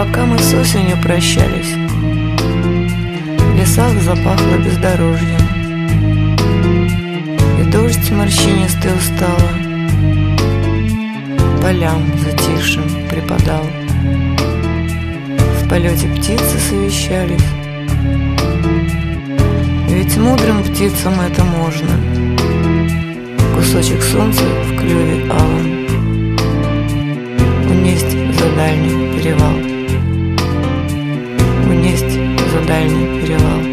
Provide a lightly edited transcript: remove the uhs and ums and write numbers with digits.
пока мы с осенью прощались, в лесах запахло бездорожьем, и дождь морщинистый устало полям затихшим припадал. В полете птицы совещались, ведь мудрым птицам это можно. Кусочек солнца в клюве алом унесть за дальний перевал, унесть за дальний перевал.